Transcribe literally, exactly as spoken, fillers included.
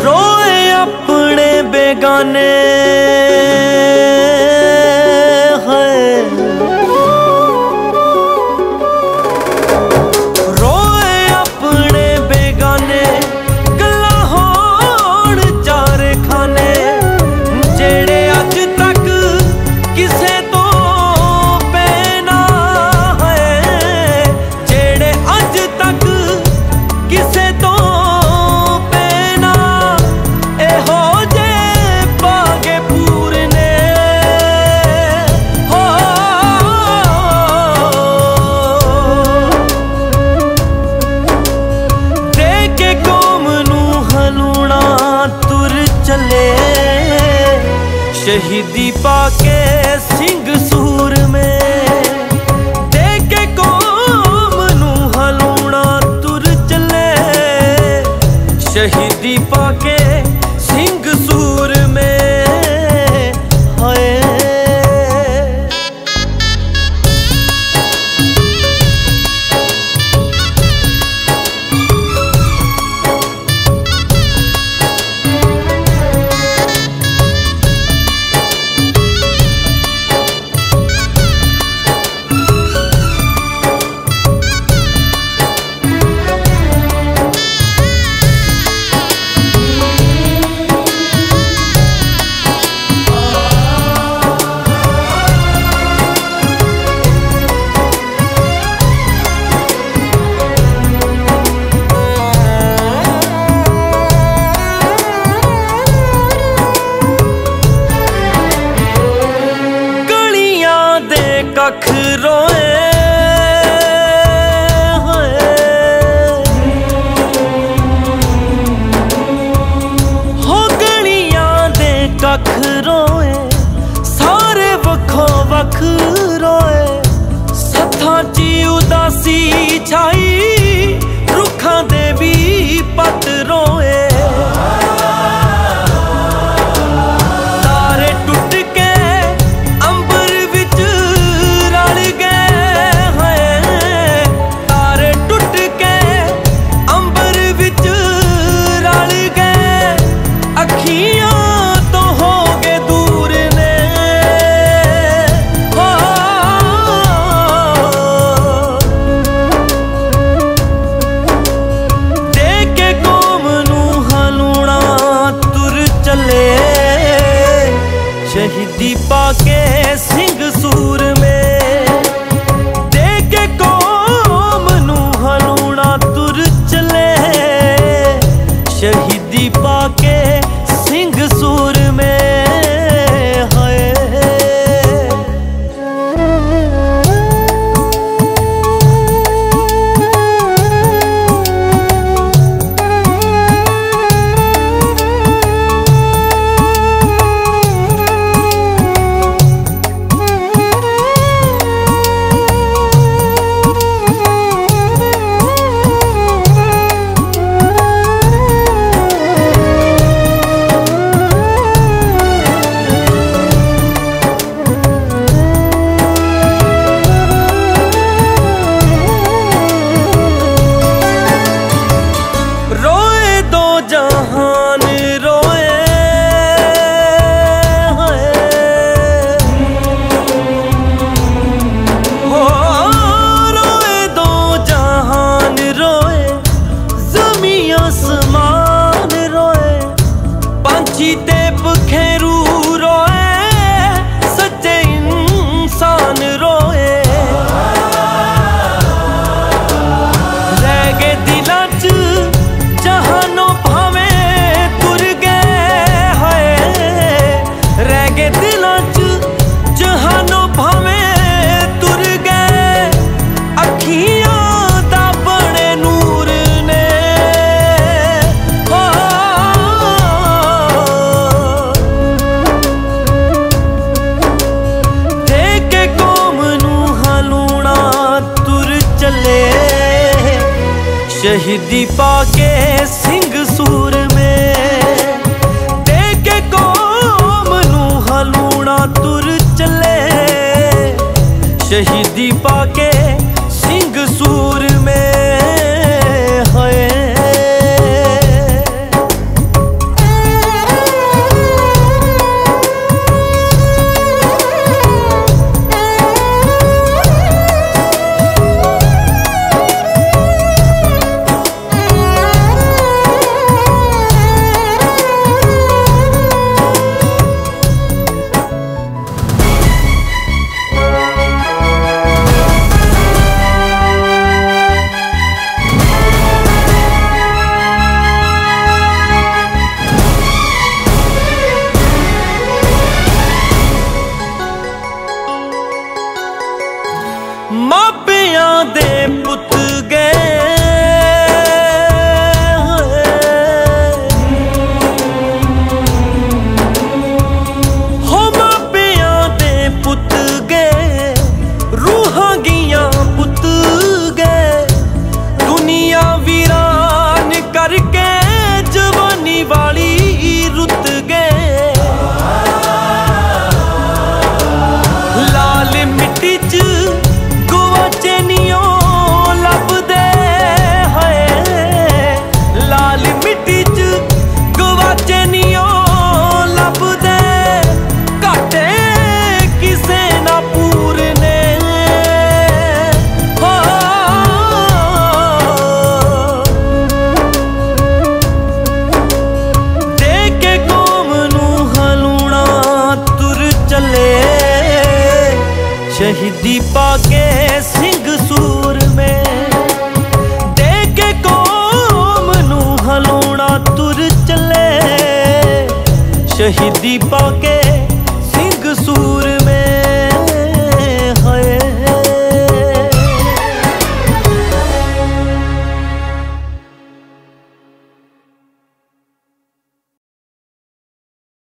रोए अपने बेगाने शहीदी पाके सिंह सूर में देके कौम नू हलूणा तुर चले। शहीदी पाके सिंह सूर में हाय कख रोए हो गलियां दे कख रोए सारे वखो वख रोए। सत्थां ची उदासी छाई रुखां दे भी पत रोए। शहीदी पाके सिंह सूर में देके कौम नू हलूणा तुर चले। शहीदी पाके सिंह सूर में जीते बखेरू रोए सच्चे इंसान रोए। रह गए दिलां च जहानों भावे तुर गए हाय। रह गए दिलां च जहानों भावे तुर गए। अखियां दा बने नूर ने शहीदी पाके सिंह सूर में देके कौम नू हलूणा तुर चले। शहीदी पाके सिंह सूर में है। शहीदी पाके सिंह सूर में दे के कौम नू हलौना तुर चले। शहीदी पाके